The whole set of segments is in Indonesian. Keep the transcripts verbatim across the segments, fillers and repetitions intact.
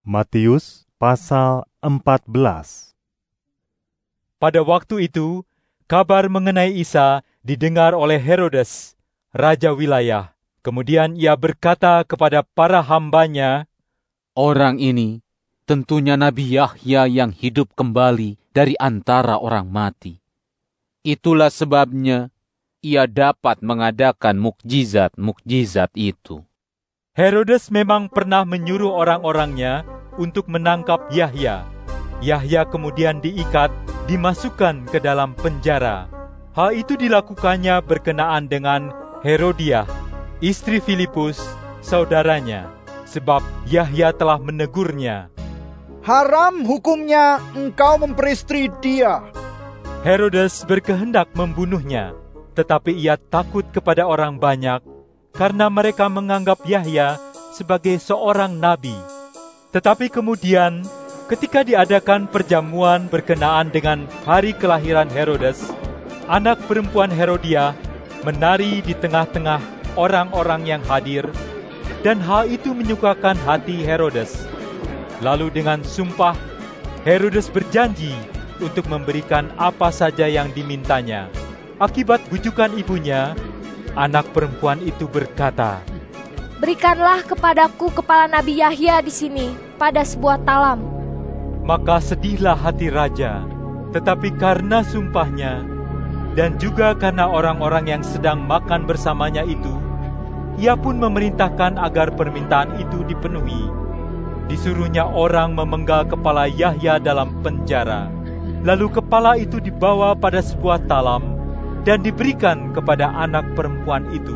Matius pasal empat belas. Pada waktu itu, kabar mengenai Isa didengar oleh Herodes, raja wilayah. Kemudian ia berkata kepada para hambanya, "Orang ini tentunya Nabi Yahya yang hidup kembali dari antara orang mati. Itulah sebabnya ia dapat mengadakan mukjizat-mukjizat itu." Herodes memang pernah menyuruh orang-orangnya untuk menangkap Yahya. Yahya kemudian diikat, dimasukkan ke dalam penjara. Hal itu dilakukannya berkenaan dengan Herodiah, istri Filipus, saudaranya, sebab Yahya telah menegurnya. "Haram hukumnya engkau memperistri dia." Herodes berkehendak membunuhnya, tetapi ia takut kepada orang banyak, karena mereka menganggap Yahya sebagai seorang nabi. Tetapi kemudian, ketika diadakan perjamuan berkenaan dengan hari kelahiran Herodes, anak perempuan Herodiah menari di tengah-tengah orang-orang yang hadir, dan hal itu menyukakan hati Herodes. Lalu dengan sumpah, Herodes berjanji untuk memberikan apa saja yang dimintanya. Akibat bujukan ibunya, anak perempuan itu berkata, "Berikanlah kepadaku kepala Nabi Yahya di sini pada sebuah talam." Maka sedihlah hati raja, tetapi karena sumpahnya, dan juga karena orang-orang yang sedang makan bersamanya itu, ia pun memerintahkan agar permintaan itu dipenuhi. Disuruhnya orang memenggal kepala Yahya dalam penjara. Lalu kepala itu dibawa pada sebuah talam dan diberikan kepada anak perempuan itu.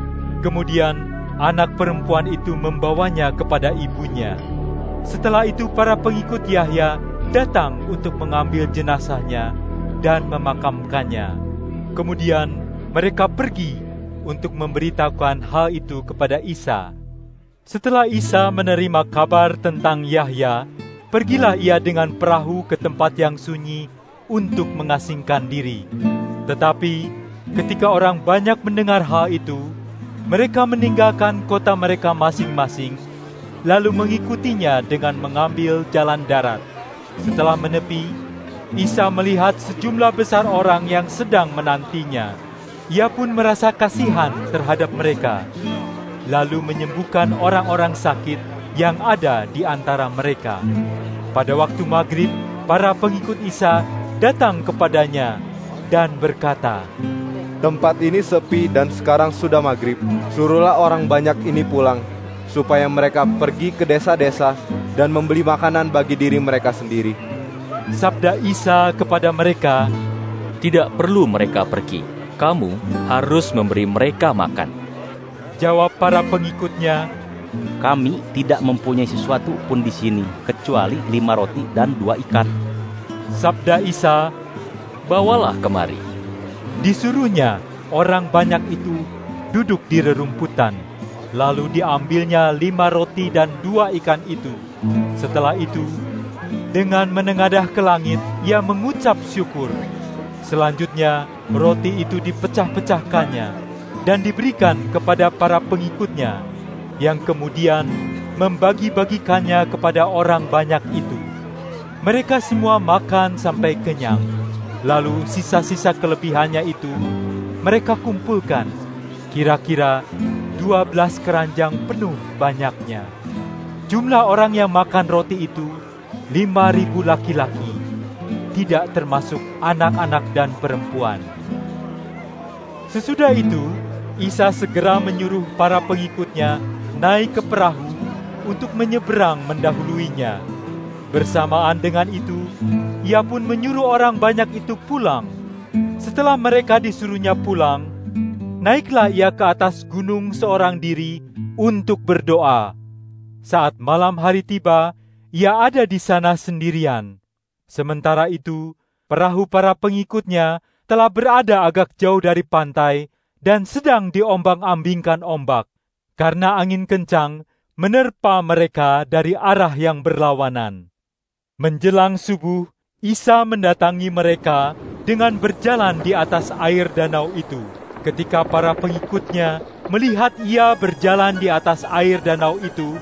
Kemudian anak perempuan itu membawanya kepada ibunya. Setelah itu para pengikut Yahya datang untuk mengambil jenazahnya dan memakamkannya. Kemudian mereka pergi untuk memberitahukan hal itu kepada Isa. Setelah Isa menerima kabar tentang Yahya, pergilah ia dengan perahu ke tempat yang sunyi untuk mengasingkan diri. Tetapi ketika orang banyak mendengar hal itu, mereka meninggalkan kota mereka masing-masing, lalu mengikutinya dengan mengambil jalan darat. Setelah menepi, Isa melihat sejumlah besar orang yang sedang menantinya. Ia pun merasa kasihan terhadap mereka, lalu menyembuhkan orang-orang sakit yang ada di antara mereka. Pada waktu maghrib, para pengikut Isa datang kepadanya dan berkata, "Tempat ini sepi dan sekarang sudah maghrib. Suruhlah orang banyak ini pulang, supaya mereka pergi ke desa-desa dan membeli makanan bagi diri mereka sendiri." Sabda Isa kepada mereka, "Tidak perlu mereka pergi. Kamu harus memberi mereka makan." Jawab para pengikutnya, "Kami tidak mempunyai sesuatu pun di sini, kecuali lima roti dan dua ikan." Sabda Isa, "Bawalah kemari." Disuruhnya orang banyak itu duduk di rerumputan. Lalu diambilnya lima roti dan dua ikan itu. Setelah itu, dengan menengadah ke langit, ia mengucap syukur. Selanjutnya, roti itu dipecah-pecahkannya dan diberikan kepada para pengikutnya, yang kemudian membagi-bagikannya kepada orang banyak itu. Mereka semua makan sampai kenyang. Lalu sisa-sisa kelebihannya itu mereka kumpulkan, kira-kira dua belas keranjang penuh banyaknya. Jumlah orang yang makan roti itu lima ribu laki-laki, tidak termasuk anak-anak dan perempuan. Sesudah itu, Isa segera menyuruh para pengikutnya naik ke perahu untuk menyeberang mendahuluinya. Bersamaan dengan itu, ia pun menyuruh orang banyak itu pulang. Setelah mereka disuruhnya pulang, naiklah ia ke atas gunung seorang diri untuk berdoa. Saat malam hari tiba, ia ada di sana sendirian. Sementara itu, perahu para pengikutnya telah berada agak jauh dari pantai dan sedang diombang-ambingkan ombak, karena angin kencang menerpa mereka dari arah yang berlawanan. Menjelang subuh, Isa mendatangi mereka dengan berjalan di atas air danau itu. Ketika para pengikutnya melihat ia berjalan di atas air danau itu,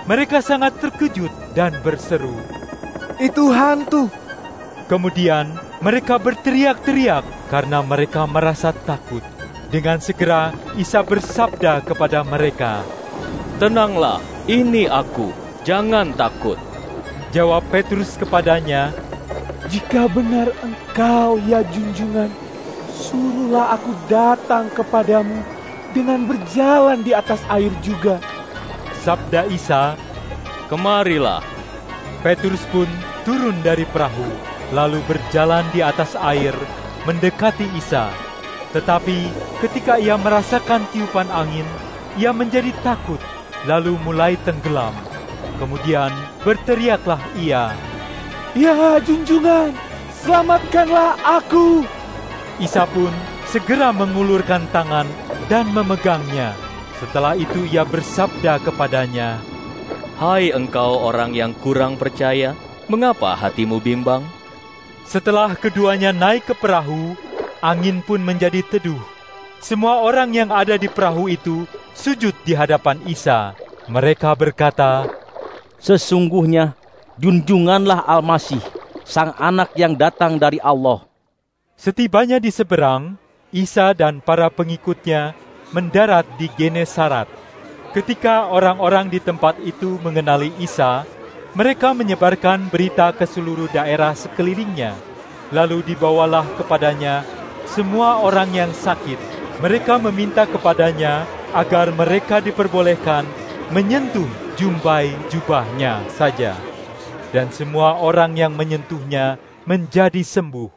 Mereka sangat terkejut dan berseru, "Itu hantu!" Kemudian mereka berteriak-teriak karena mereka merasa takut. Dengan segera Isa bersabda kepada mereka, "Tenanglah, ini aku, jangan takut." Jawab Petrus kepadanya, "Jika benar Engkau, ya junjungan, suruhlah aku datang kepadamu dengan berjalan di atas air juga." Sabda Isa, "Kemarilah." Petrus pun turun dari perahu, lalu berjalan di atas air mendekati Isa. Tetapi ketika ia merasakan tiupan angin, ia menjadi takut, lalu mulai tenggelam. Kemudian berteriaklah ia, "Ya junjungan, selamatkanlah aku!" Isa pun segera mengulurkan tangan dan memegangnya. Setelah itu ia bersabda kepadanya, "Hai engkau orang yang kurang percaya, mengapa hatimu bimbang?" Setelah keduanya naik ke perahu, angin pun menjadi teduh. Semua orang yang ada di perahu itu sujud di hadapan Isa. Mereka berkata, "Sesungguhnya junjunganlah Al-Masih, Sang Anak yang datang dari Allah." Setibanya di seberang, Isa dan para pengikutnya mendarat di Genesaret. Ketika orang-orang di tempat itu mengenali Isa, mereka menyebarkan berita ke seluruh daerah sekelilingnya. Lalu dibawalah kepadanya semua orang yang sakit. Mereka meminta kepadanya agar mereka diperbolehkan menyentuh jumbai jubahnya saja. Dan semua orang yang menyentuhnya menjadi sembuh.